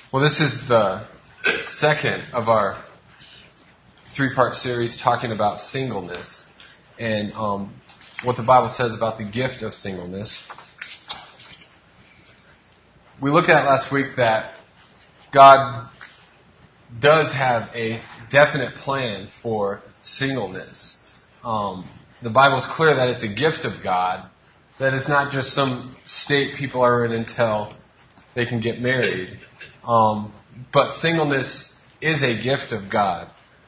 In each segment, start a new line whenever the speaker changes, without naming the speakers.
Well, this is the second of our three-part series talking about singleness and what the Bible says about the gift of singleness. We looked at last week that God does have a definite plan for singleness. The Bible is clear that it's a gift of God, that it's not just some state people are in until they can get married. But singleness is a gift of God.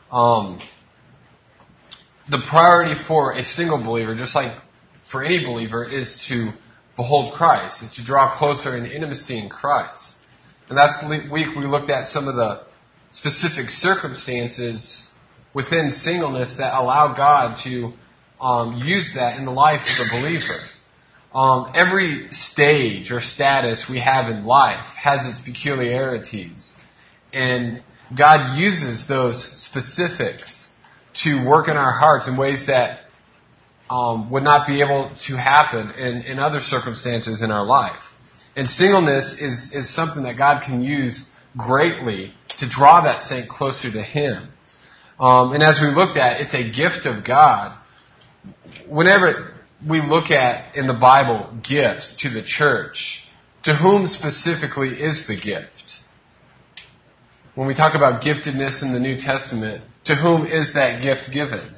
The priority for a single believer, just like for any believer, is to behold Christ, is to draw closer in intimacy in Christ. And last week we looked at some of the specific circumstances within singleness that allow God to use that in the life of the believer. Every stage or status we have in life has its peculiarities. And God uses those specifics to work in our hearts in ways that would not be able to happen in other circumstances in our life. And singleness is something that God can use greatly to draw that saint closer to Him. And as we looked at, it's a gift of God. Whenever we look at in the Bible gifts to the church, to whom specifically is the gift? When we talk about giftedness in the New Testament, to whom is that gift given?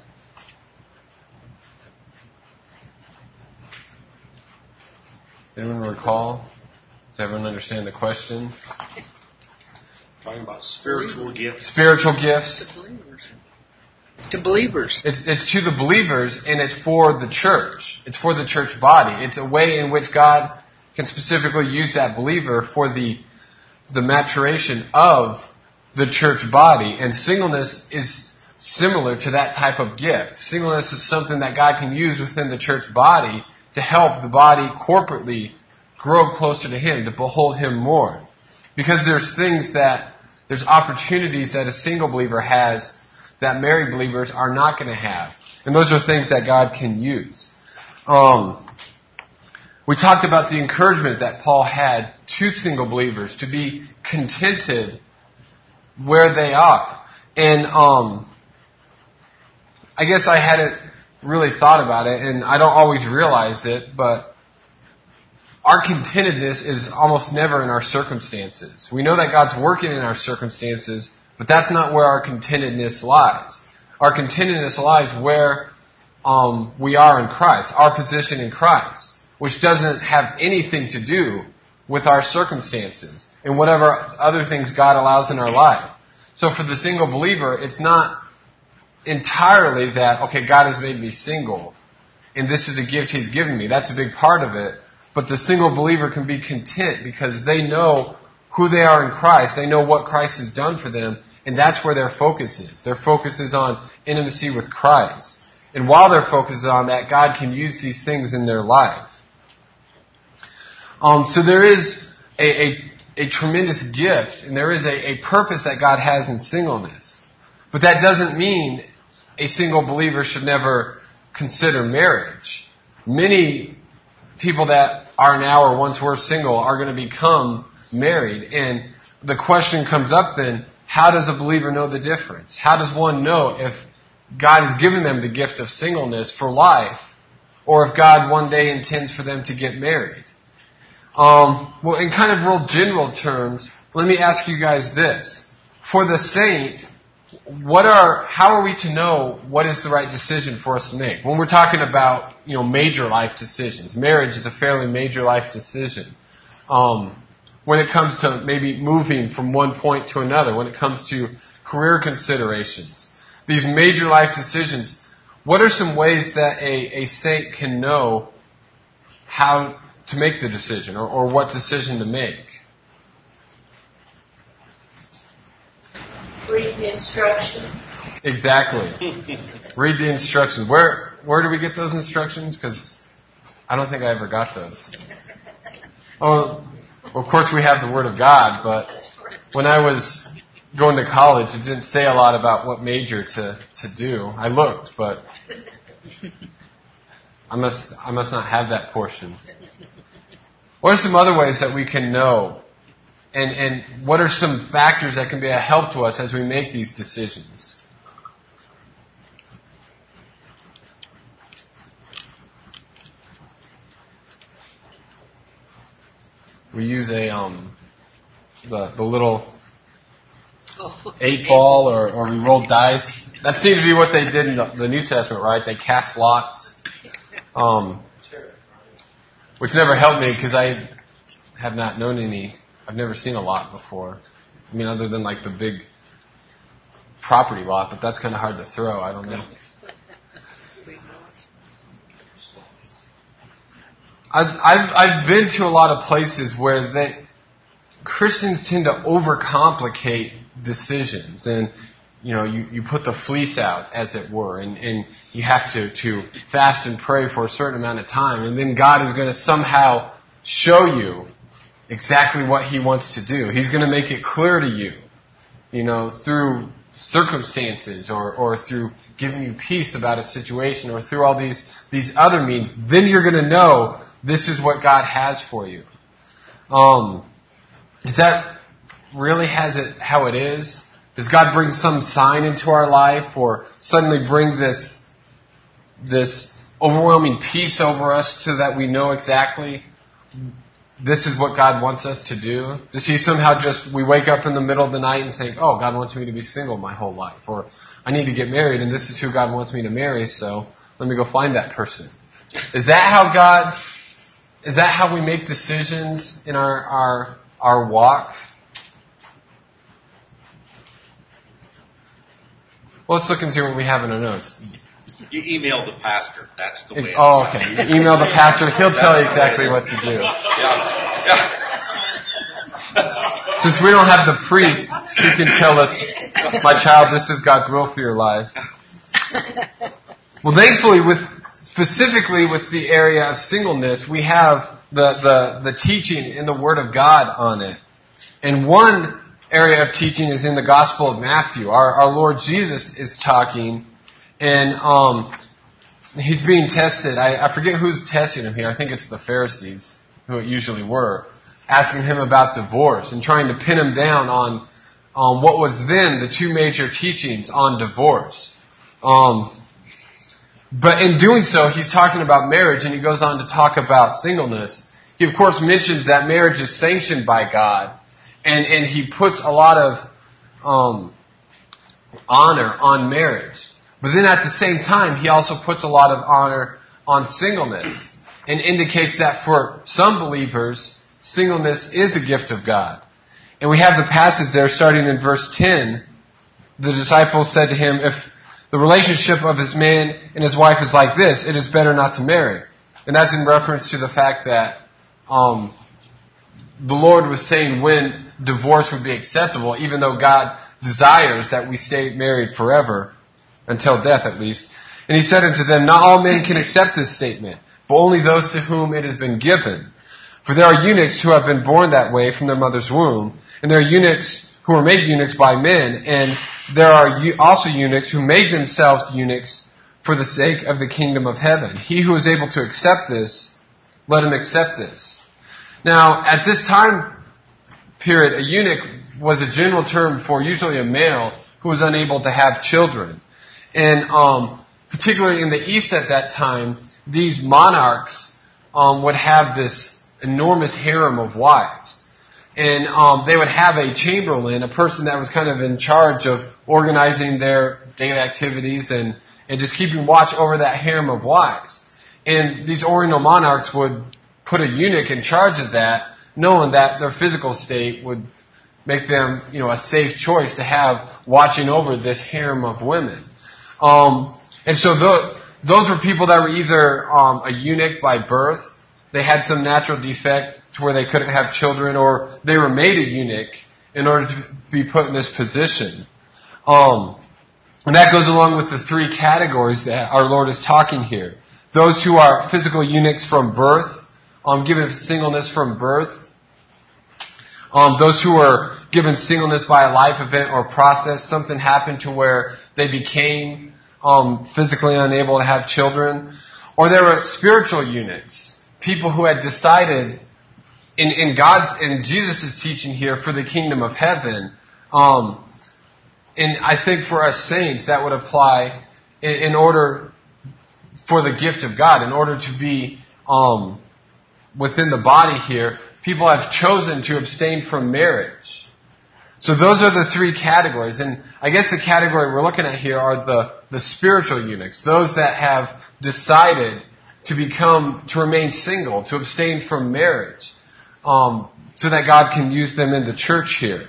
Anyone recall? Does everyone understand the question?
Talking about spiritual gifts.
Spiritual gifts.
To believers.
It's to the believers, and it's for the church. It's for the church body. It's a way in which God can specifically use that believer for the maturation of the church body. And singleness is similar to that type of gift. Singleness is something that God can use within the church body to help the body corporately grow closer to Him, to behold Him more. Because there's opportunities that a single believer has that married believers are not going to have. And those are things that God can use. We talked about the encouragement that Paul had to single believers to be contented where they are. And I guess I hadn't really thought about it, and I don't always realize it, but our contentedness is almost never in our circumstances. We know that God's working in our circumstances, but that's not where our contentedness lies. Our contentedness lies where we are in Christ, our position in Christ, which doesn't have anything to do with our circumstances and whatever other things God allows in our life. So for the single believer, it's not entirely that, okay, God has made me single, and this is a gift He's given me. That's a big part of it. But the single believer can be content because they know who they are in Christ. They know what Christ has done for them, and that's where their focus is. Their focus is on intimacy with Christ. And while their focus is on that, God can use these things in their life. So there is a tremendous gift, and there is a purpose that God has in singleness. But that doesn't mean a single believer should never consider marriage. Many people that are now or once were single are going to become married. And the question comes up then, how does a believer know the difference? How does one know if God has given them the gift of singleness for life, or if God one day intends for them to get married? Well, in kind of real general terms, let me ask you guys this. For the saint, how are we to know what is the right decision for us to make? When we're talking about, major life decisions, marriage is a fairly major life decision. When it comes to maybe moving from one point to another, when it comes to career considerations, these major life decisions, what are some ways that a saint can know how to make the decision or what decision to make?
Read the instructions.
Exactly. Read the instructions. Where do we get those instructions? Because I don't think I ever got those. Oh, of course we have the Word of God, but when I was going to college, it didn't say a lot about what major to do. I looked, but I must not have that portion. What are some other ways that we can know And what are some factors that can be a help to us as we make these decisions? We use the little 8-ball or we roll dice. That seems to be what they did in the New Testament, right? They cast lots, which never helped me because I have not known any. I've never seen a lot before. I mean, other than like the big property lot, but that's kind of hard to throw. I don't know. I've been to a lot of places where Christians tend to overcomplicate decisions, and you put the fleece out, as it were, and you have to fast and pray for a certain amount of time, and then God is going to somehow show you exactly what He wants to do. He's going to make it clear to you, through circumstances or through giving you peace about a situation or through all these other means. Then you're going to know this is what God has for you. Is that really how it is? Does God bring some sign into our life or suddenly bring this overwhelming peace over us so that we know exactly this is what God wants us to do? Does He somehow we wake up in the middle of the night and think, oh, God wants me to be single my whole life, or I need to get married and this is who God wants me to marry, so let me go find that person? Is that how we make decisions in our walk? Well, let's look and see what we have in our notes.
You email the pastor. That's the way.
Oh, okay. You email the pastor. He'll tell you exactly what to do.
Yeah.
Since we don't have the priest who can tell us, my child, this is God's will for your life. Well, thankfully, specifically with the area of singleness, we have the teaching in the Word of God on it. And one area of teaching is in the Gospel of Matthew. Our Lord Jesus is talking, and He's being tested. I forget who's testing Him here. I think it's the Pharisees, who it usually were, asking Him about divorce and trying to pin Him down on what was then the two major teachings on divorce. But in doing so, He's talking about marriage, and He goes on to talk about singleness. He, of course, mentions that marriage is sanctioned by God, and He puts a lot of honor on marriage. But then at the same time, He also puts a lot of honor on singleness and indicates that for some believers, singleness is a gift of God. And we have the passage there starting in verse 10. The disciples said to Him, if the relationship of his man and his wife is like this, it is better not to marry. And that's in reference to the fact that the Lord was saying when divorce would be acceptable, even though God desires that we stay married forever, until death at least. And He said unto them, not all men can accept this statement, but only those to whom it has been given. For there are eunuchs who have been born that way from their mother's womb, and there are eunuchs who were made eunuchs by men, and there are also eunuchs who made themselves eunuchs for the sake of the kingdom of heaven. He who is able to accept this, let him accept this. Now, at this time period, a eunuch was a general term for usually a male who was unable to have children. And particularly in the East at that time, these monarchs would have this enormous harem of wives. And they would have a chamberlain, a person that was kind of in charge of organizing their daily activities and just keeping watch over that harem of wives. And these Oriental monarchs would put a eunuch in charge of that, knowing that their physical state would make them, a safe choice to have watching over this harem of women. And so those were people that were either a eunuch by birth, they had some natural defect to where they couldn't have children, or they were made a eunuch in order to be put in this position. And that goes along with the three categories that our Lord is talking here. Those who are physical eunuchs from birth, given singleness from birth. Those who are given singleness by a life event or process, something happened to where they became physically unable to have children. Or there were spiritual eunuchs, people who had decided in Jesus' teaching here for the kingdom of heaven, and I think for us saints that would apply in order for the gift of God, in order to be within the body here, people have chosen to abstain from marriage. So those are the three categories. And I guess the category we're looking at here are the spiritual eunuchs, those that have decided to remain single, to abstain from marriage, so that God can use them in the church here.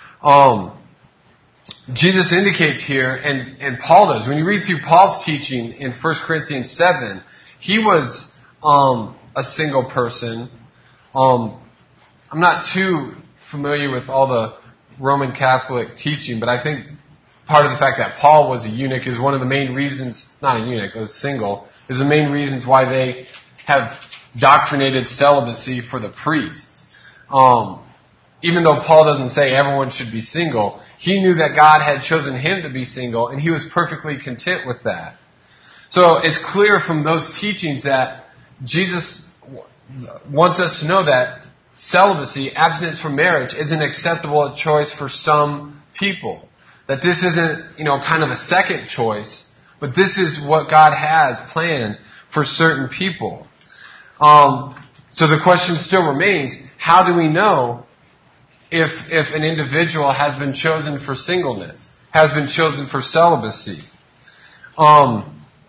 Jesus indicates here, and Paul does, when you read through Paul's teaching in 1 Corinthians 7, he was a single person. I'm not too familiar with all the Roman Catholic teaching, but I think part of the fact that Paul was a eunuch is one of the main reasons, not a eunuch, was single, is the main reasons why they have doctrinated celibacy for the priests. Even though Paul doesn't say everyone should be single, he knew that God had chosen him to be single, and he was perfectly content with that. So it's clear from those teachings that Jesus wants us to know that celibacy, abstinence from marriage, is an acceptable choice for some people. That this isn't, kind of a second choice, but this is what God has planned for certain people. So the question still remains, how do we know if an individual has been chosen for singleness, has been chosen for celibacy? Well,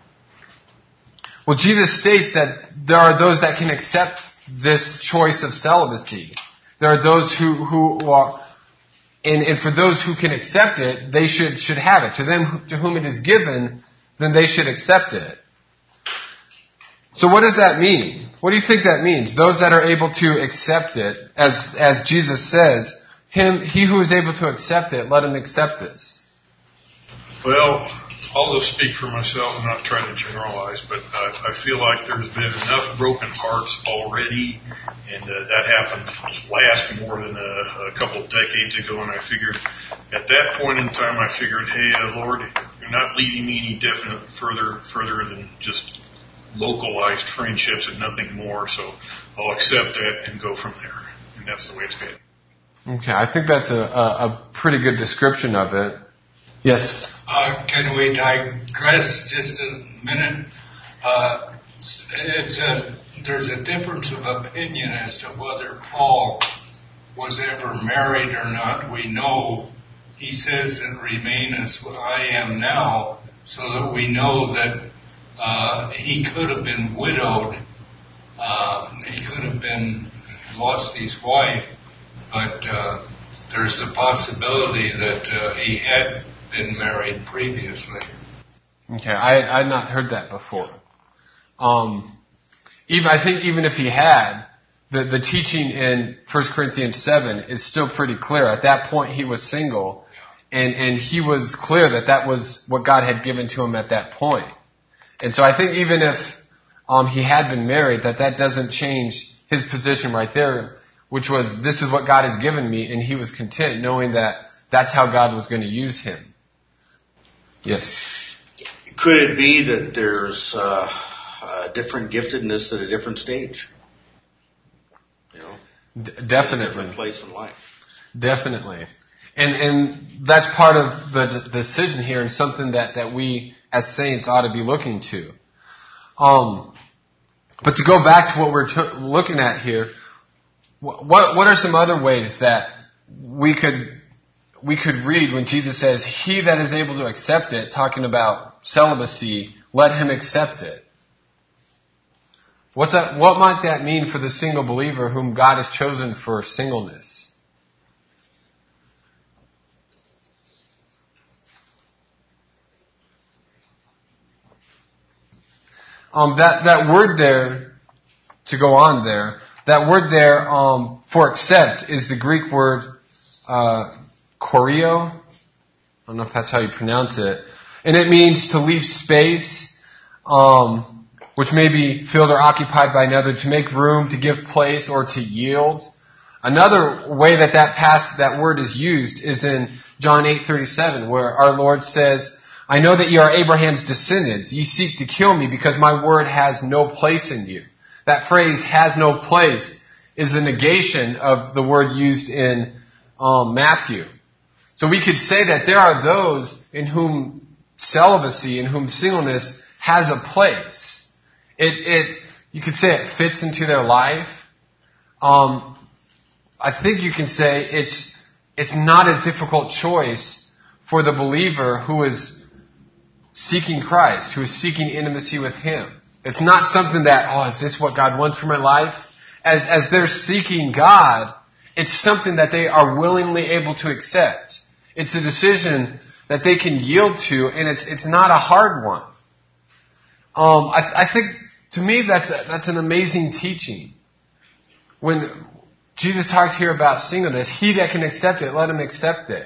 Jesus states that there are those that can accept this choice of celibacy. There are those who are, and for those who can accept it, they should have it. To them to whom it is given, then they should accept it. So what does that mean? What do you think that means? Those that are able to accept it, as Jesus says, he who is able to accept it, let him accept this.
Well, I'll just speak for myself and not try to generalize, but I feel like there's been enough broken hearts already, and that happened last more than a couple of decades ago, and I figured, at that point in time, hey, Lord, you're not leading me any definite further than just localized friendships and nothing more, so I'll accept that and go from there, and that's the way it's been.
Okay, I think that's a pretty good description of it. Yes?
Can we digress just a minute? There's a difference of opinion as to whether Paul was ever married or not. We know he says that remain as I am now, so that we know that he could have been widowed. He could have been lost his wife, but there's the possibility that he had been married previously.
Okay, I had not heard that before. I think even if he had, the teaching in 1 Corinthians 7 is still pretty clear. At that point, he was single, and he was clear that was what God had given to him at that point. And so I think even if he had been married, that doesn't change his position right there, which was, this is what God has given me, and he was content knowing that that's how God was going to use him. Yes.
Could it be that there's a different giftedness at a different stage?
Definitely.
A different place in life.
Definitely. And that's part of the decision here, and something that we as saints ought to be looking to. But to go back to what we're looking at here, what are some other ways that we could read when Jesus says, he that is able to accept it, talking about celibacy, let him accept it? What might that mean for the single believer whom God has chosen for singleness? That word there, to go on there, that word there for accept is the Greek word choreo. I don't know if that's how you pronounce it. And it means to leave space, which may be filled or occupied by another, to make room, to give place, or to yield. Another way that word is used is in John 8:37, where our Lord says, I know that you are Abraham's descendants. Ye seek to kill me because my word has no place in you. That phrase, has no place, is a negation of the word used in Matthew. So we could say that there are those in whom celibacy, in whom singleness has a place. You could say it fits into their life. I think you can say it's not a difficult choice for the believer who is seeking Christ, who is seeking intimacy with Him. It's not something that, is this what God wants for my life? As they're seeking God, it's something that they are willingly able to accept. It's a decision that they can yield to, and it's not a hard one. I think, to me, that's an amazing teaching. When Jesus talks here about singleness, he that can accept it, let him accept it.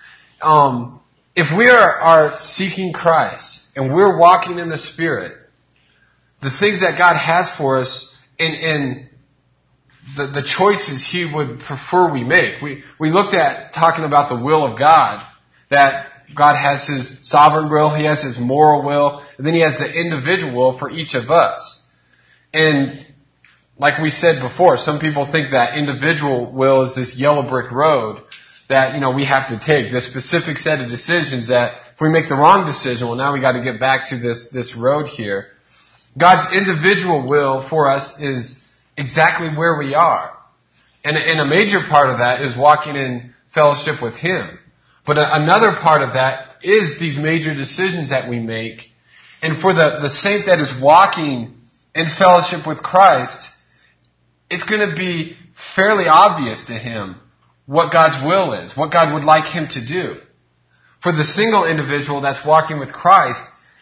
If we are seeking Christ, and we're walking in the Spirit, the things that God has for us, and the choices He would prefer we make. We looked at talking about the will of God, that God has His sovereign will, He has His moral will, and then He has the individual will for each of us. And like we said before, some people think that individual will is this yellow brick road that, we have to take, this specific set of decisions that if we make the wrong decision, well, now we got to get back to this road here. God's individual will for us is exactly where we are. And a major part of that is walking in fellowship with Him. But another part of that is these major decisions that we make. And for the saint that is walking in fellowship with Christ, it's going to be fairly obvious to him what God's will is, what God would like him to do. For the single individual that's walking with Christ,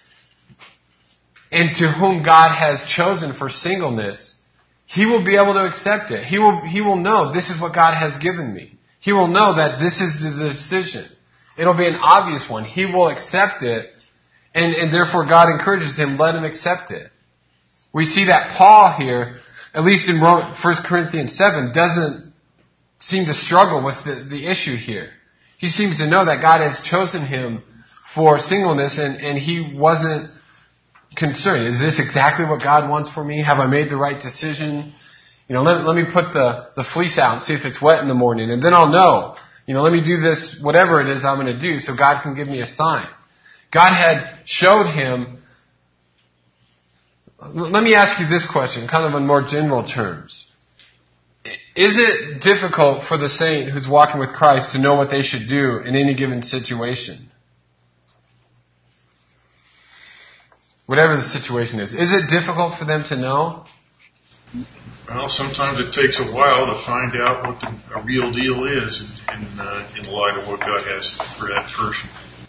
and to whom God has chosen for singleness, he will be able to accept it. He will know this is what God has given me. He will know that this is the decision. It'll be an obvious one. He will accept it, and therefore God encourages him, let him accept it. We see that Paul here, at least in 1 Corinthians 7, doesn't seem to struggle with the issue here. He seems to know that God has chosen him for singleness, and he wasn't concerned. Is this exactly what God wants for me? Have I made the right decision? Let me put the fleece out and see if it's wet in the morning, and then I'll know. Let me do this, whatever it is I'm going to do, so God can give me a sign. God had showed him. Let me ask you this question, kind of in more general terms. Is it difficult for the saint who's walking with Christ to know what they should do in any given situation? Whatever the situation is it difficult for them to know?
Well, sometimes it takes a while to find out what the real deal is in light of what God has for that person.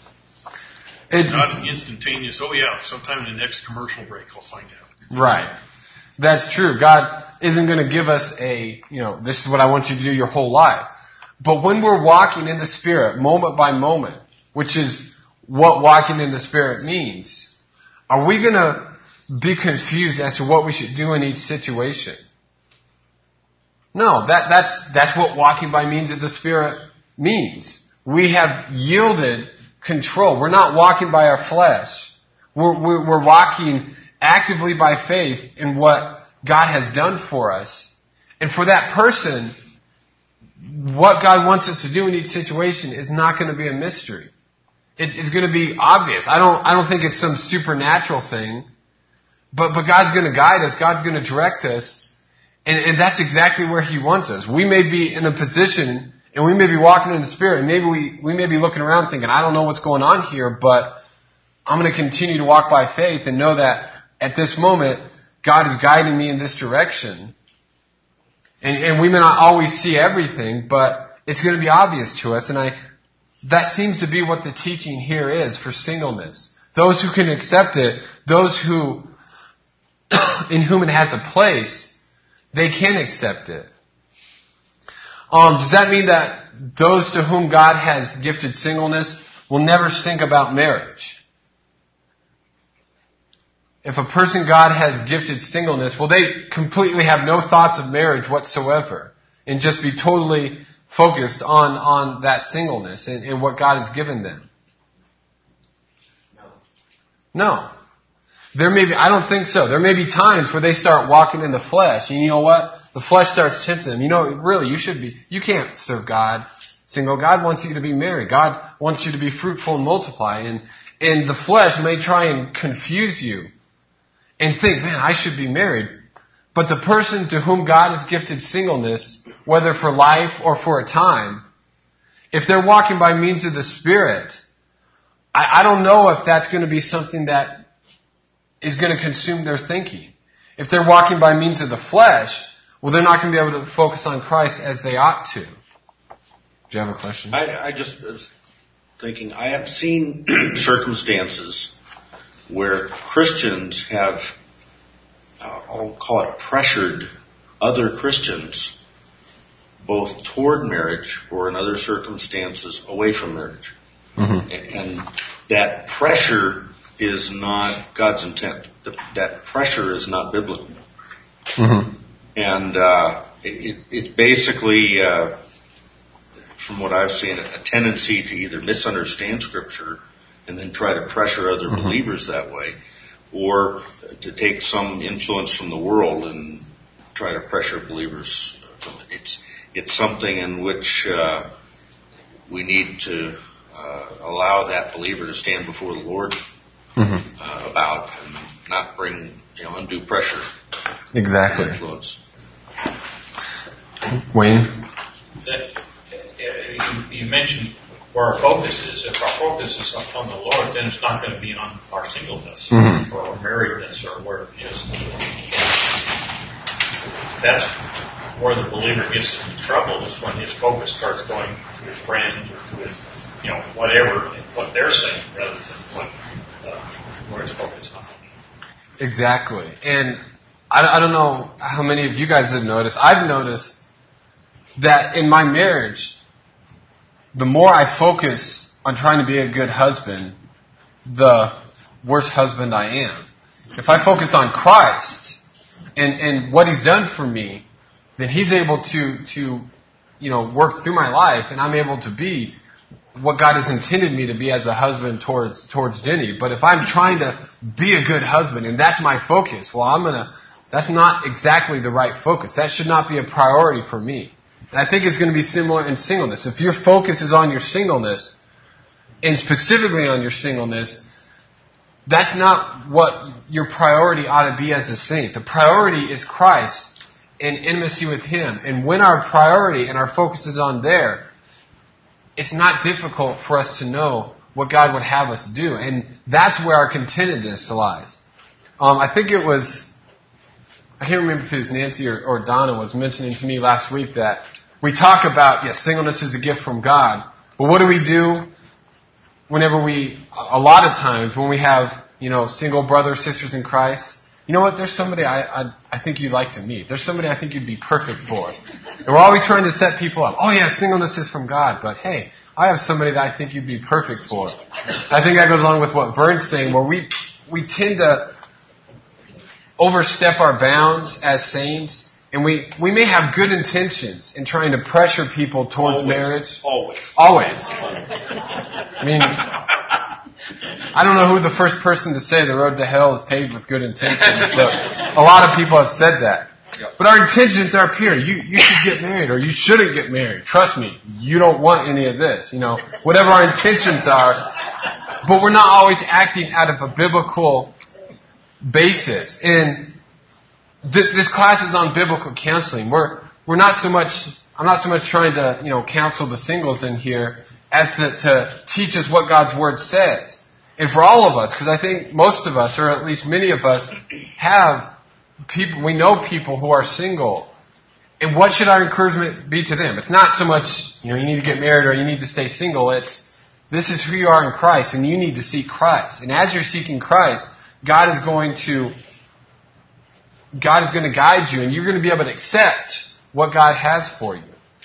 Not instantaneous, sometime in the next commercial break I'll find out.
Right. That's true. God isn't going to give us this is what I want you to do your whole life. But when we're walking in the Spirit, moment by moment, which is what walking in the Spirit means, are we going to be confused as to what we should do in each situation? No, that's what walking by means of the Spirit means. We have yielded control. We're not walking by our flesh. We're walking actively by faith in what God has done for us. And for that person, what God wants us to do in each situation is not going to be a mystery. It's going to be obvious. I don't think it's some supernatural thing, but God's going to guide us. God's going to direct us. And that's exactly where He wants us. We may be in a position, and we may be walking in the Spirit, and maybe we may be looking around thinking, I don't know what's going on here, but I'm going to continue to walk by faith and know that at this moment, God is guiding me in this direction. And we may not always see everything, but it's going to be obvious to us. And that seems to be what the teaching here is for singleness. Those who can accept it, those who, in whom it has a place, they can accept it. Does that mean that those to whom God has gifted singleness will never think about marriage? If a person God has gifted singleness, will they completely have no thoughts of marriage whatsoever and just be totally focused on that singleness and what God has given them? No. I don't think so. There may be times where they start walking in the flesh. And you know what? the flesh starts tempting them. Really, you can't serve God single. God wants you to be married. God wants you to be fruitful and multiply. And the flesh may try and confuse you and think, man, I should be married. But the person to whom God has gifted singleness, whether for life or for a time, if they're walking by means of the Spirit, I don't know if that's going to be something that is going to consume their thinking. If they're walking by means of the flesh, well, they're not going to be able to focus on Christ as they ought to. Do you have a question?
I just was thinking, I have seen circumstances where Christians have, I'll call it, pressured other Christians both toward marriage or in other circumstances away from marriage. Mm-hmm. And that pressure is not God's intent. That pressure is not biblical. Mm-hmm. And it's basically, from what I've seen, a tendency to either misunderstand Scripture and then try to pressure other mm-hmm. believers that way, or to take some influence from the world and try to pressure believers. It's something in which we need to allow that believer to stand before the Lord mm-hmm. About and not bring undue pressure.
Exactly.
And influence.
Wayne?
You mentioned where our focus is. If our focus is on the Lord, then it's not going to be on our singleness mm-hmm. or our marriedness or where it is. That's where the believer gets into trouble, is when his focus starts going to his friends or to his, whatever, what they're saying, rather than where his focus on.
Exactly. And I don't know how many of you guys have noticed. I've noticed that in my marriage, the more I focus on trying to be a good husband, the worse husband I am. If I focus on Christ and what He's done for me, then He's able to work through my life, and I'm able to be what God has intended me to be as a husband towards Denny. But if I'm trying to be a good husband and that's my focus, well, that's not exactly the right focus. That should not be a priority for me. And I think it's going to be similar in singleness. If your focus is on your singleness, and specifically on your singleness, that's not what your priority ought to be as a saint. The priority is Christ and intimacy with Him. And when our priority and our focus is on there, it's not difficult for us to know what God would have us do. And that's where our contentedness lies. I think it was, I can't remember if it was Nancy or Donna was mentioning to me last week that we talk about, yes, singleness is a gift from God. But what do we do whenever a lot of times when we have, single brothers, sisters in Christ? You know what? There's somebody I think you'd like to meet. There's somebody I think you'd be perfect for. And we're always trying to set people up. Oh yeah, singleness is from God, but hey, I have somebody that I think you'd be perfect for. I think that goes along with what Vern's saying, where we tend to overstep our bounds as saints, and we may have good intentions in trying to pressure people towards marriage. Always. I mean, I don't know who the first person to say the road to hell is paved with good intentions, but a lot of people have said that. But our intentions are pure. You should get married, or you shouldn't get married. Trust me, you don't want any of this. Whatever our intentions are, but we're not always acting out of a biblical basis. And this class is on biblical counseling. I'm not so much trying to counsel the singles in here as to teach us what God's Word says. And for all of us, because I think most of us, or at least many of us, we know people who are single. And what should our encouragement be to them? It's not so much, you need to get married or you need to stay single. This is who you are in Christ, and you need to seek Christ. And as you're seeking Christ, God is going to guide you, and you're going to be able to accept what God has for you.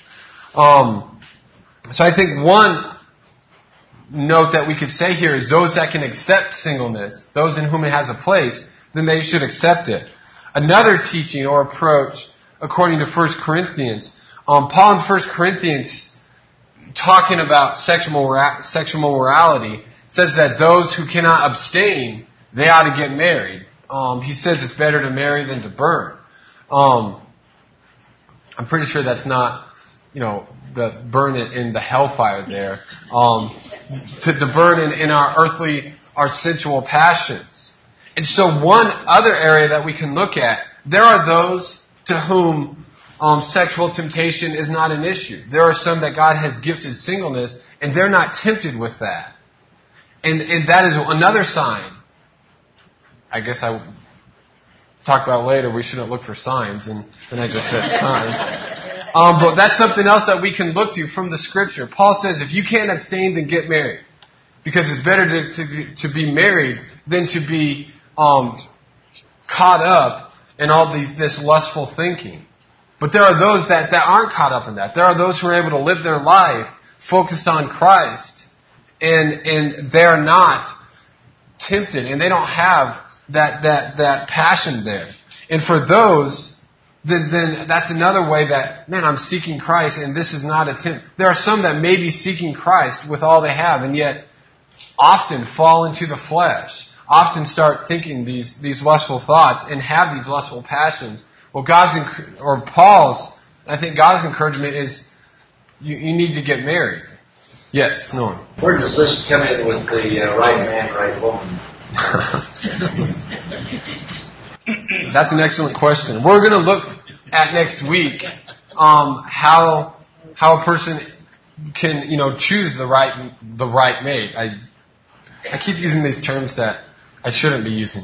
So I think one note that we could say here is those that can accept singleness, those in whom it has a place, then they should accept it. Another teaching or approach, according to 1 Corinthians, Paul in 1 Corinthians, talking about sexual morality, says that those who cannot abstain, they ought to get married. He says it's better to marry than to burn. I'm pretty sure that's not, the burn it in the hellfire there. To burn in our sensual passions. And so one other area that we can look at, there are those to whom sexual temptation is not an issue. There are some that God has gifted singleness, and they're not tempted with that. And that is another sign. I guess I talk about later, we shouldn't look for signs, and then I just said sign. But that's something else that we can look to from the Scripture. Paul says, if you can't abstain, then get married. Because it's better to be married than to be caught up in all this lustful thinking. But there are those that aren't caught up in that. There are those who are able to live their life focused on Christ, and they're not tempted, and they don't have that passion there. And for those, then that's another way that, man, I'm seeking Christ, and this is not a tempt. There are some that may be seeking Christ with all they have, and yet often fall into the flesh, often start thinking these lustful thoughts and have these lustful passions. Well, Paul's, I think God's encouragement is you need to get married. Yes, Norm.
Where does this come in with the right man, right woman?
That's an excellent question. We're going to look at next week how a person can choose the right mate. I keep using these terms that I shouldn't be using.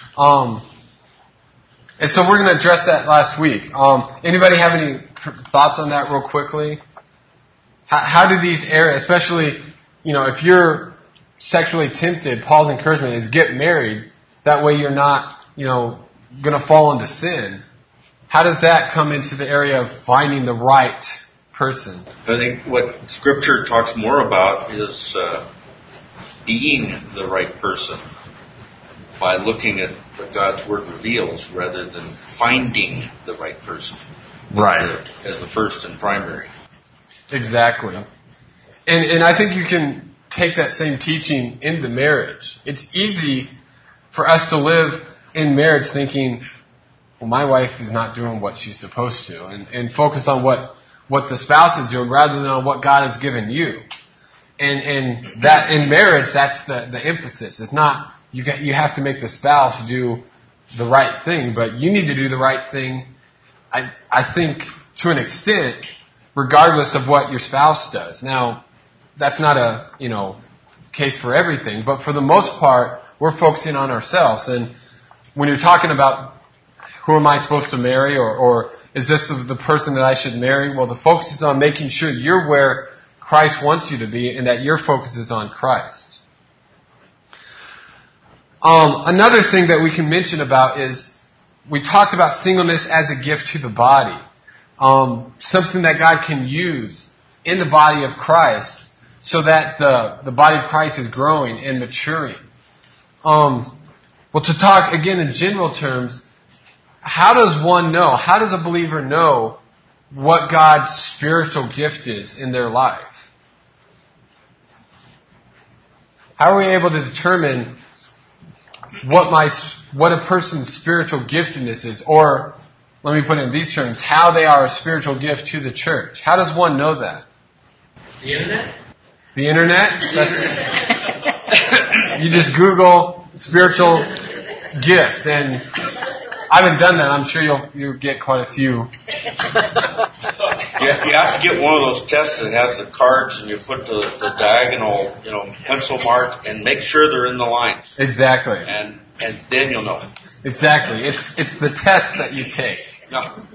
And so we're going to address that last week. Anybody have any thoughts on that real quickly? How do these areas, especially, if you're sexually tempted, Paul's encouragement is get married. That way you're not, going to fall into sin. How does that come into the area of finding the right person?
I think what Scripture talks more about is being the right person by looking at what God's Word reveals rather than finding the right person.
Right.
As the first and primary.
Exactly. And I think you can take that same teaching into marriage. It's easy for us to live in marriage thinking, well, my wife is not doing what she's supposed to, and focus on what the spouse is doing rather than on what God has given you. And that in marriage, that's the emphasis. It's not you have to make the spouse do the right thing, but you need to do the right thing, I think, to an extent, regardless of what your spouse does. Now, that's not a, case for everything, but for the most part, we're focusing on ourselves. And when you're talking about who am I supposed to marry, or is this the person that I should marry? Well, the focus is on making sure you're where Christ wants you to be and that your focus is on Christ. Another thing that we can mention about is we talked about singleness as a gift to the body. Something that God can use in the body of Christ so that the body of Christ is growing and maturing. Well, to talk again in general terms, how does a believer know what God's spiritual gift is in their life? How are we able to determine what a person's spiritual giftedness is? Or, let me put it in these terms, how they are a spiritual gift to the church. How does one know that?
The internet?
The internet? You just Google spiritual gifts, and I haven't done that. I'm sure you'll get quite a few.
You have to get one of those tests that has the cards, and you put the diagonal, pencil mark, and make sure they're in the lines.
Exactly.
And then you'll know.
Exactly. It's the test that you take.
No.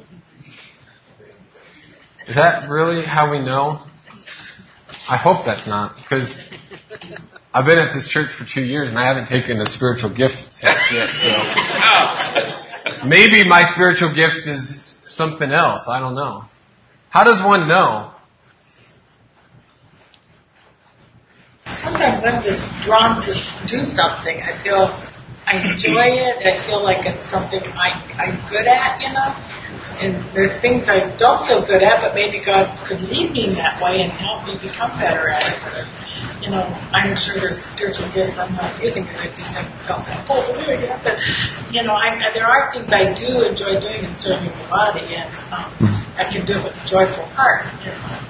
Is that really how we know? I hope that's not, because I've been at this church for 2 years and I haven't taken a spiritual gift test yet. So maybe my spiritual gift is something else. I don't know. How does one know?
Sometimes I'm just drawn to do something. I feel I enjoy it. I feel like it's something I'm good at, And there's things I don't feel good at, but maybe God could lead me in that way and help me become better at it. But, I'm sure there's spiritual gifts I'm not using because I just haven't felt that pull to do it yet. But, there are things I do enjoy doing in serving the body. And I can do it with a joyful heart. You know?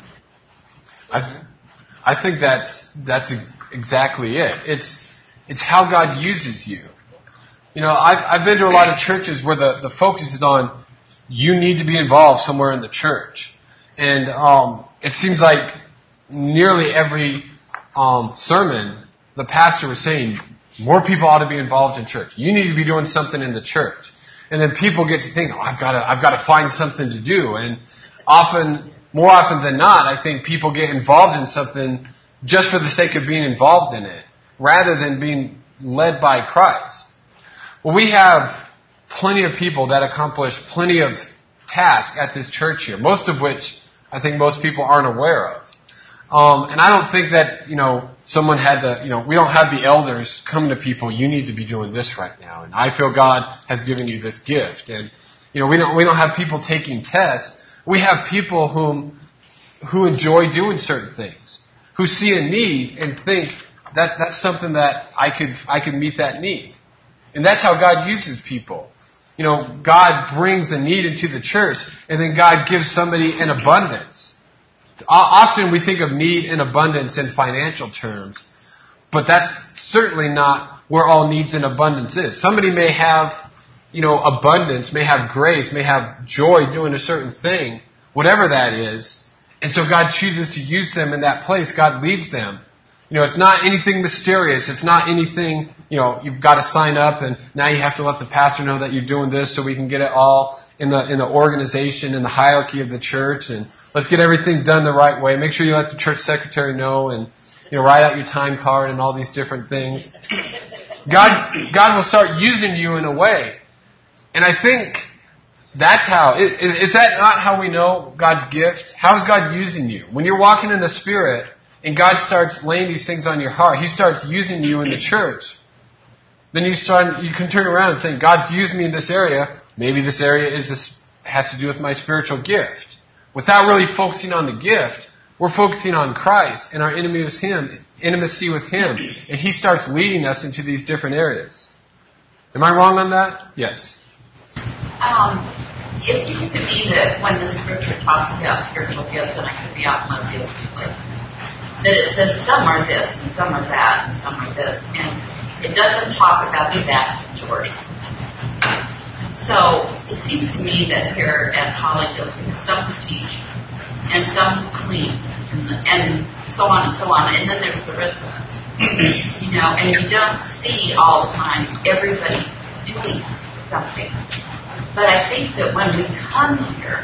I think that's exactly it. It's how God uses you. You know, I've been to a lot of churches where the focus is on you need to be involved somewhere in the church, and it seems like nearly every sermon the pastor was saying more people ought to be involved in church. You need to be doing something in the church, and then people get to think, I've got to find something to do, and more often than not, I think people get involved in something just for the sake of being involved in it, rather than being led by Christ. Well, we have plenty of people that accomplish plenty of tasks at this church here, most of which I think most people aren't aware of. And I don't think that, someone had to, we don't have the elders come to people, you need to be doing this right now, and I feel God has given you this gift. And, we don't have people taking tests. We have people who enjoy doing certain things, who see a need and think that's something that I could meet that need. And that's how God uses people. God brings a need into the church, and then God gives somebody an abundance. Often we think of need and abundance in financial terms, but that's certainly not where all needs and abundance is. Somebody may have abundance, may have grace, may have joy doing a certain thing, whatever that is. And so God chooses to use them in that place. God leads them. It's not anything mysterious. It's not anything, you've got to sign up and now you have to let the pastor know that you're doing this so we can get it all in the organization, in the hierarchy of the church, and let's get everything done the right way. Make sure you let the church secretary know and, write out your time card and all these different things. God will start using you in a way. And I think that's how. Is that not how we know God's gift? How is God using you? When you're walking in the Spirit and God starts laying these things on your heart, He starts using you in the church, then you can turn around and think, God's used me in this area. Maybe this area has to do with my spiritual gift. Without really focusing on the gift, we're focusing on Christ and our intimacy with Him, and He starts leading us into these different areas. Am I wrong on that? Yes.
It seems to me that when the scripture talks about spiritual gifts, and I could be off my field, that it says some are this and some are that and some are this, and it doesn't talk about the vast majority. So it seems to me that here at Holly Hills we have some who teach and some who clean and so on and so on, and then there's the rest of us. And you don't see all the time everybody doing something. But I think that when we come here,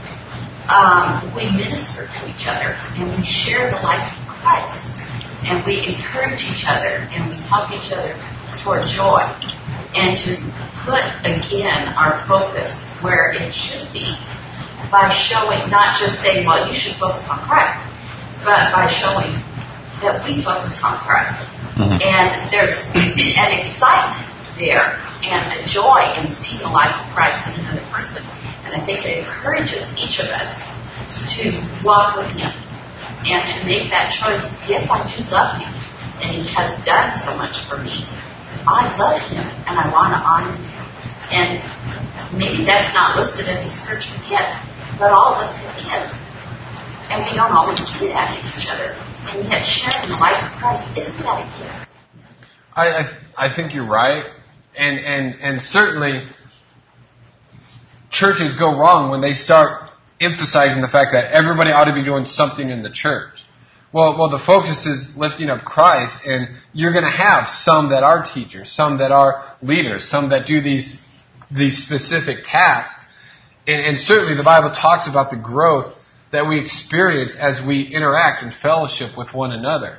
we minister to each other and we share the life of Christ and we encourage each other and we help each other toward joy and to put again our focus where it should be by showing, not just saying, well, you should focus on Christ, but by showing that we focus on Christ. Mm-hmm. And there's an excitement there and a joy in seeing the life of Christ in another person. And I think it encourages each of us to walk with Him and to make that choice. Yes, I do love Him, and He has done so much for me. I love Him, and I want to honor Him. And maybe that's not listed as a spiritual gift, but all of us have gifts. And we don't always do that in each other. And yet sharing the life of Christ, isn't that a gift?
I think you're right. And certainly churches go wrong when they start emphasizing the fact that everybody ought to be doing something in the church. Well, the focus is lifting up Christ, and you're going to have some that are teachers, some that are leaders, some that do these specific tasks. And certainly the Bible talks about the growth that we experience as we interact and fellowship with one another.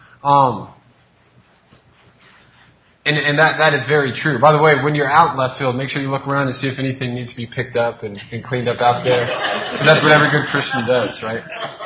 And that is very true. By the way, when you're out in left field, make sure you look around and see if anything needs to be picked up and cleaned up out there. Because that's what every good Christian does, right?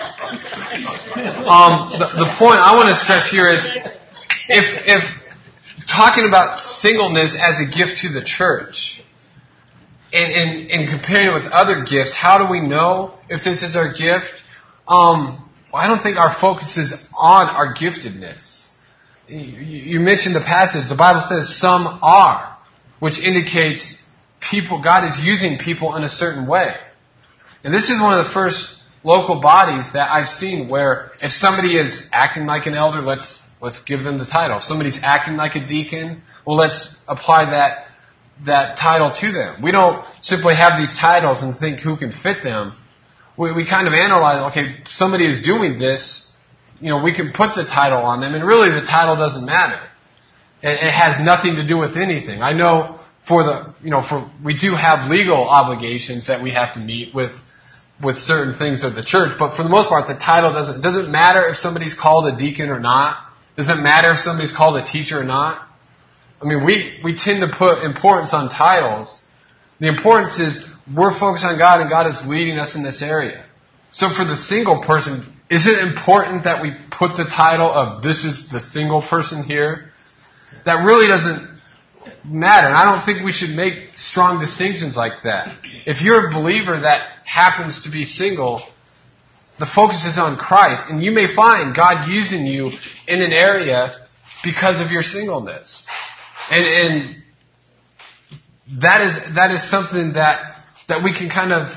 The point I want to stress here is if talking about singleness as a gift to the church and comparing it with other gifts, how do we know if this is our gift? I don't think our focus is on our giftedness. You mentioned the passage. The Bible says some are, which indicates God is using people in a certain way. And this is one of the first local bodies that I've seen where if somebody is acting like an elder, let's give them the title. If somebody's acting like a deacon, well, let's apply that title to them. We don't simply have these titles and think who can fit them. We kind of analyze, okay, somebody is doing this, we can put the title on them, and really the title doesn't matter. It has nothing to do with anything. I know we do have legal obligations that we have to meet with certain things of the church, but for the most part, the title doesn't matter if somebody's called a deacon or not. Doesn't matter if somebody's called a teacher or not. I mean, we tend to put importance on titles. The importance is we're focused on God, and God is leading us in this area. So for the single person, is it important that we put the title of this is the single person here? That really doesn't matter. And I don't think we should make strong distinctions like that. If you're a believer that happens to be single, the focus is on Christ. And you may find God using you in an area because of your singleness. And that is something that we can kind of,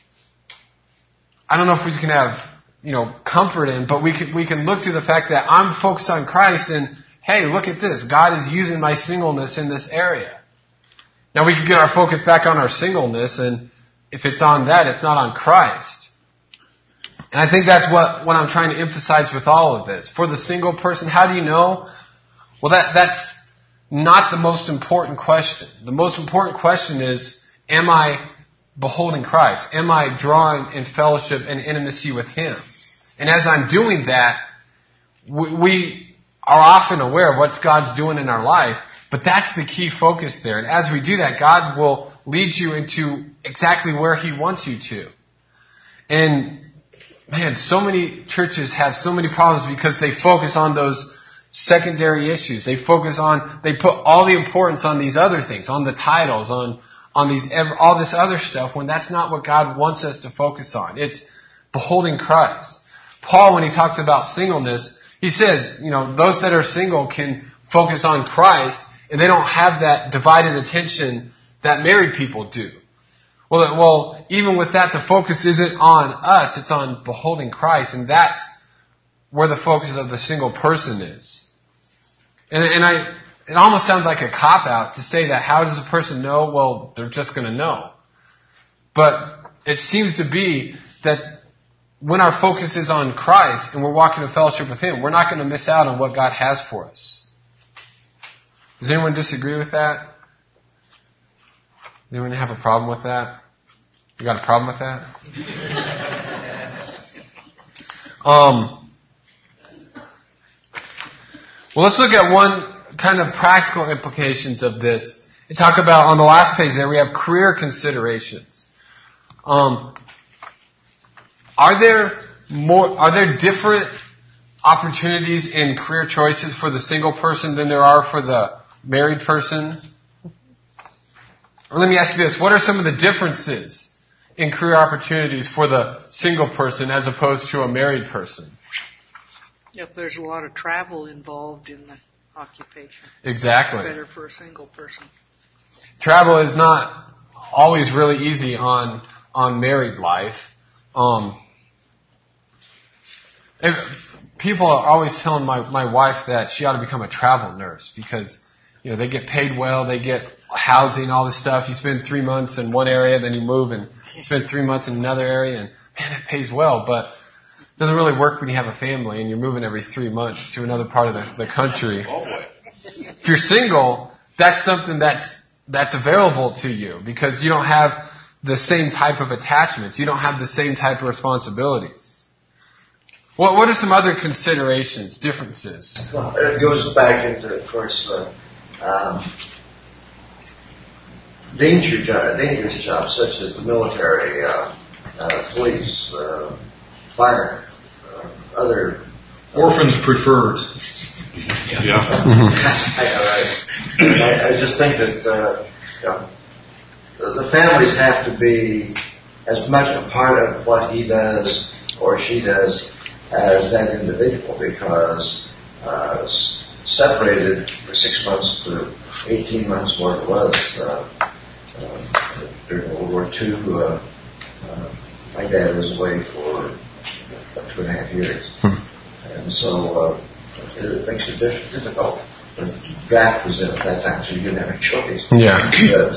I don't know if we can have, comfort in, but we can look to the fact that I'm focused on Christ, and hey, look at this. God is using my singleness in this area. Now we can get our focus back on our singleness, and if it's on that, it's not on Christ. And I think that's what I'm trying to emphasize with all of this. For the single person, how do you know? Well, that's not the most important question. The most important question is, am I beholding Christ? Am I drawing in fellowship and intimacy with Him? And as I'm doing that, we are often aware of what God's doing in our life, but that's the key focus there. And as we do that, God will lead you into exactly where He wants you to. And man, so many churches have so many problems because they focus on those secondary issues. They put all the importance on these other things, on the titles, on all this other stuff, when that's not what God wants us to focus on. It's beholding Christ. Paul, when he talks about singleness, he says, those that are single can focus on Christ, and they don't have that divided attention that married people do. Well, even with that, the focus isn't on us, it's on beholding Christ, and that's where the focus of the single person is. It almost sounds like a cop-out to say that. How does a person know? Well, they're just going to know. But it seems to be that when our focus is on Christ and we're walking in fellowship with Him, we're not going to miss out on what God has for us. Does anyone disagree with that? Does anyone have a problem with that? You got a problem with that? Well, let's look at one kind of practical implications of this. You talk about, on the last page there, we have career considerations. Are there different opportunities in career choices for the single person than there are for the married person? Or let me ask you this. What are some of the differences in career opportunities for the single person as opposed to a married person?
If there's a lot of travel involved in the occupation.
Exactly.
It's better for a single person.
Travel is not always really easy on married life. People are always telling my wife that she ought to become a travel nurse because, they get paid well, they get housing, all this stuff. You spend 3 months in one area, then you move and spend 3 months in another area, and man, it pays well, but it doesn't really work when you have a family and you're moving every 3 months to another part of the country. If you're single, that's something that's available to you because you don't have the same type of attachments. You don't have the same type of responsibilities. What are some other considerations, differences?
Well, it goes back into, of course, dangerous jobs such as the military, police, fire, other...
Orphans preferred.
Yeah.
I just think that the families have to be as much a part of what he does or she does as that individual, because separated for 6 months to 18 months, what it was during World War II, my dad was away for about 2.5 years. And so it makes it difficult. The draft was in at that time, so you didn't have a choice.
Yeah.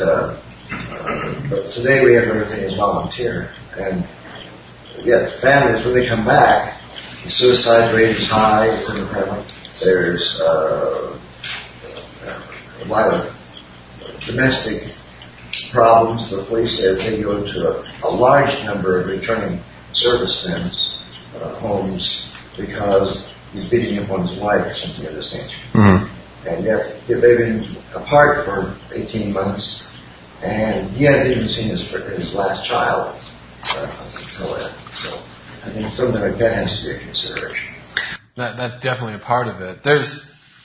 But today we have everything as volunteer. And yet families, when they come back, the suicide rate is high within the family. There's a lot of domestic problems. The police say they go to a large number of returning servicemen's homes because he's beating up on his wife or something of this nature. Mm-hmm. And yet they've been apart for 18 months, and he hadn't even seen his last child until then. So I think something like that has to be a consideration.
That's definitely a part of it. There's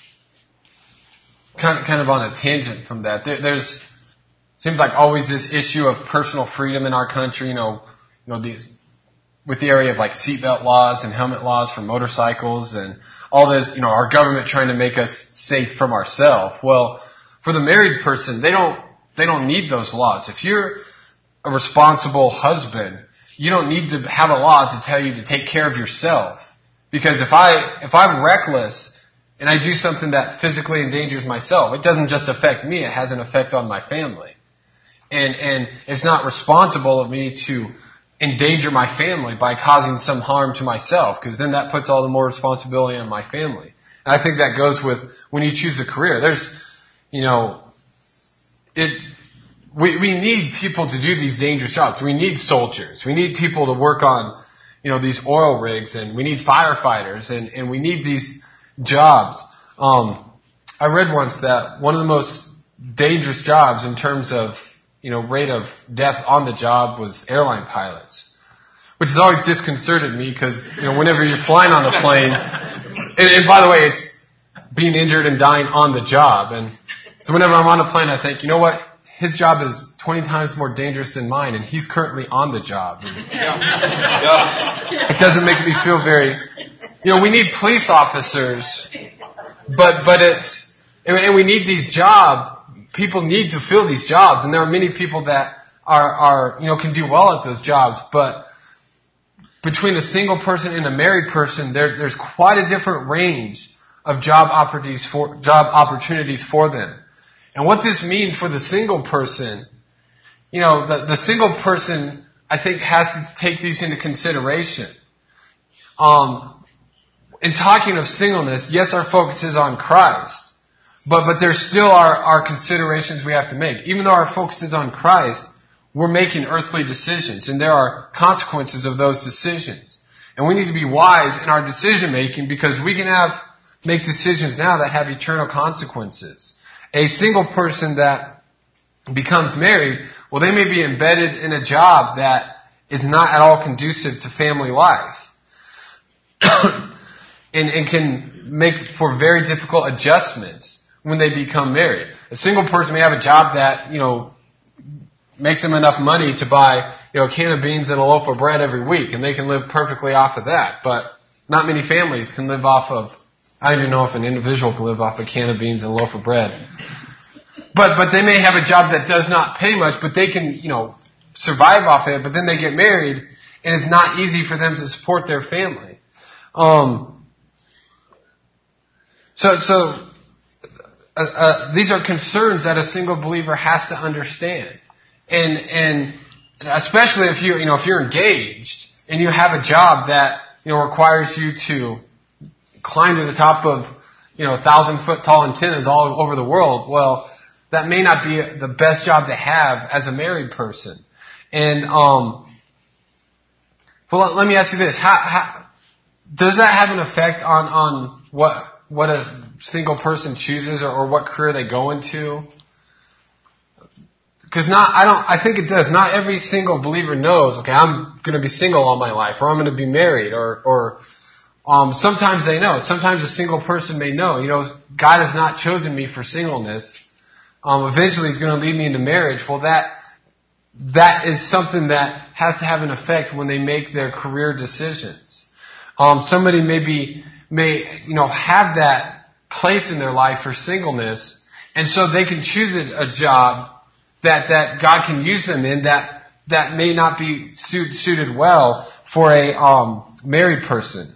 kind of on a tangent from that. There's seems like always this issue of personal freedom in our country. These with the area of like seatbelt laws and helmet laws for motorcycles and all this. Our government trying to make us safe from ourselves. Well, for the married person, they don't need those laws. If you're a responsible husband, you don't need to have a law to tell you to take care of yourself. Because if I'm reckless and I do something that physically endangers myself, it doesn't just affect me, it has an effect on my family. And it's not responsible of me to endanger my family by causing some harm to myself, because then that puts all the more responsibility on my family. And I think that goes with when you choose a career. We need people to do these dangerous jobs. We need soldiers. We need people to work on, these oil rigs, and we need firefighters, and we need these jobs. I read once that one of the most dangerous jobs in terms of, rate of death on the job was airline pilots, which has always disconcerted me because, whenever you're flying on a plane, and by the way, it's being injured and dying on the job. And so whenever I'm on a plane, I think, what? His job is 20 times more dangerous than mine, and he's currently on the job. It doesn't make me feel very, we need police officers, but and we need these jobs. People need to fill these jobs, and there are many people that are can do well at those jobs, but between a single person and a married person, there's quite a different range of job opportunities for them. And what this means for the single person, the single person, I think, has to take these into consideration. In talking of singleness, yes, our focus is on Christ, but there still are considerations we have to make. Even though our focus is on Christ, we're making earthly decisions, and there are consequences of those decisions. And we need to be wise in our decision making, because we can make decisions now that have eternal consequences. A single person that becomes married, well, they may be embedded in a job that is not at all conducive to family life and can make for very difficult adjustments when they become married. A single person may have a job that, makes them enough money to buy, a can of beans and a loaf of bread every week, and they can live perfectly off of that. But not many families can live off of, I don't even know if an individual can live off a can of beans and a loaf of bread. But they may have a job that does not pay much, but they can, survive off it, but then they get married, and it's not easy for them to support their family. These are concerns that a single believer has to understand. And especially if you're engaged and you have a job that, requires you to climb to the top of, 1,000-foot tall antennas all over the world, well, that may not be the best job to have as a married person. And, let me ask you this. How does that have an effect on what a single person chooses or what career they go into? Because I think it does. Not every single believer knows, okay, I'm going to be single all my life, or I'm going to be married, or sometimes they know. Sometimes a single person may know, God has not chosen me for singleness. Eventually He's going to lead me into marriage. Well, that is something that has to have an effect when they make their career decisions. Somebody may have that place in their life for singleness, and so they can choose a job that God can use them in that that may not be suited well for a married person.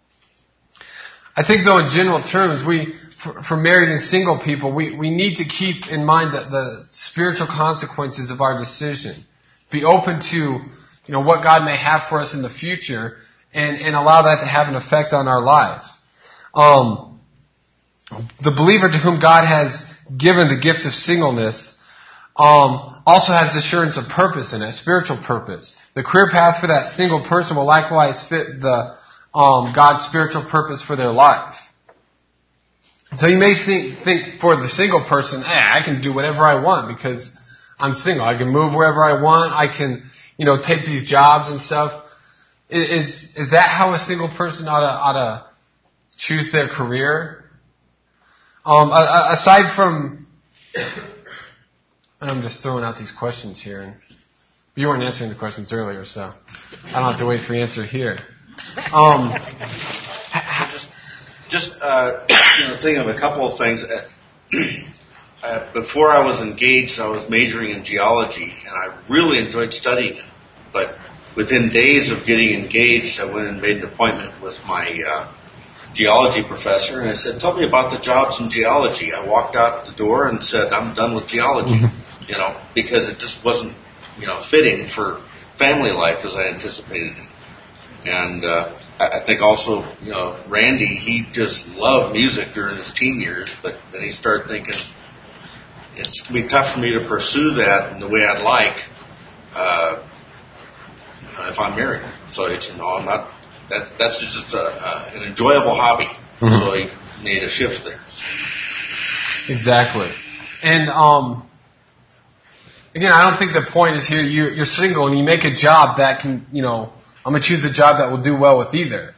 I think, though, in general terms, for married and single people, we need to keep in mind the spiritual consequences of our decision. Be open to, what God may have for us in the future, and allow that to have an effect on our life. The believer to whom God has given the gift of singleness also has assurance of purpose in it, spiritual purpose. The career path for that single person will likewise fit the God's spiritual purpose for their life. So you may think for the single person, I can do whatever I want because I'm single. I can move wherever I want. I can, take these jobs and stuff. Is that how a single person ought to choose their career? Aside from, and I'm just throwing out these questions here, and you weren't answering the questions earlier, so I don't have to wait for your answer here.
Thinking of a couple of things. Before I was engaged, I was majoring in geology, and I really enjoyed studying it. But within days of getting engaged, I went and made an appointment with my geology professor, and I said, "Tell me about the jobs in geology." I walked out the door and said, "I'm done with geology," because it just wasn't, fitting for family life as I anticipated it. And I think also, Randy, he just loved music during his teen years, but then he started thinking, it's going to be tough for me to pursue that in the way I'd like if I'm married. So it's, I'm not. That's just an enjoyable hobby. Mm-hmm. So he made a shift there.
Exactly. And again, I don't think the point is here. You're single and you make a job that can, I'm going to choose the job that will do well with either.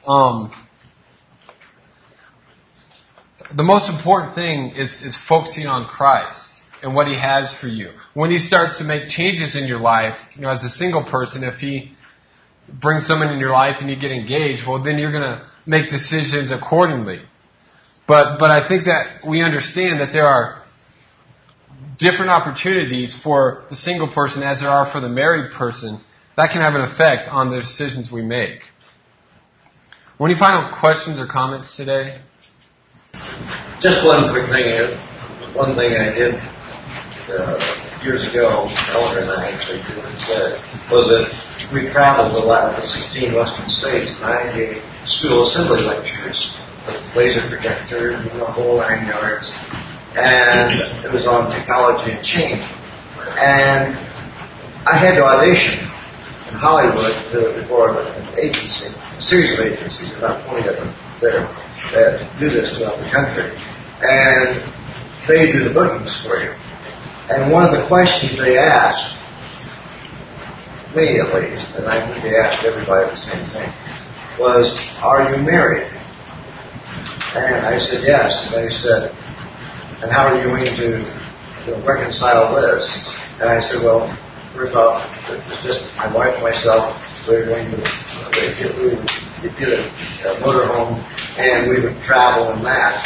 The most important thing is focusing on Christ and what He has for you. When He starts to make changes in your life, as a single person, if He brings someone in your life and you get engaged, well, then you're going to make decisions accordingly. But I think that we understand that there are different opportunities for the single person as there are for the married person that can have an effect on the decisions we make. Any final questions or comments today?
Just one quick thing. One thing I did years ago, Elder and I actually did instead, was that we traveled a lot of the 16 western states, and I gave school assembly lectures with laser projector, the whole 9 yards, and it was on technology and change. And I had to audition in Hollywood before an agency, a series of agencies, about 20 of them there, that do this throughout the country. And they do the bookings for you. And one of the questions they asked, me at least, and I think they asked everybody the same thing, was, "Are you married?" And I said, "Yes." And they said, "And how are you going to reconcile this?" And I said, "Well, first off, it's just my wife and myself. We're going to get a motorhome, and we would travel in that."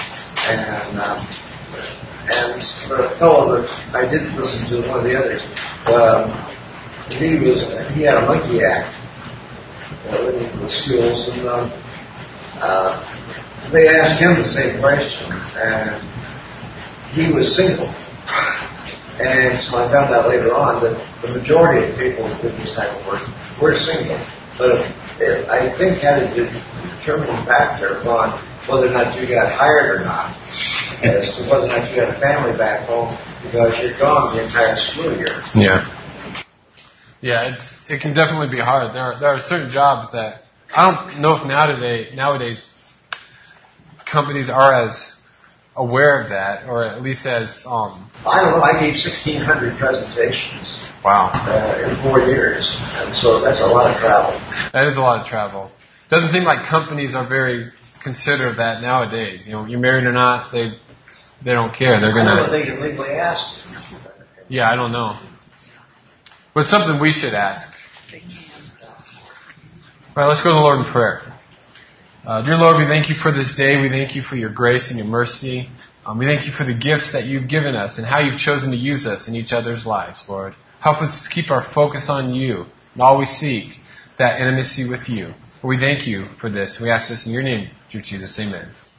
And the fellow that I did listen to, one of the others, he had a monkey act in the schools, and they asked him the same question, and he was single. And so I found out later on that the majority of people who did this type of work were single. But I think had a determining factor on whether or not you got hired or not, as to whether or not you had a family back home, because you're gone the entire school year.
Yeah, it can definitely be hard. There are certain jobs that I don't know if nowadays companies are as aware of that, or at least as
I don't know. I gave 1,600 presentations.
Wow.
In 4 years, and so that's a lot of travel.
That is a lot of travel. Doesn't seem like companies are very considerate of that nowadays. You're married or not, they don't care. They're gonna.
I don't know if they can legally ask.
Yeah, I don't know. But it's something we should ask. All right, let's go to the Lord in prayer. Dear Lord, we thank You for this day. We thank You for Your grace and Your mercy. We thank You for the gifts that You've given us and how You've chosen to use us in each other's lives, Lord. Help us keep our focus on you and always seek that intimacy with you. We thank you for this. We ask this in your name, dear Jesus. Amen.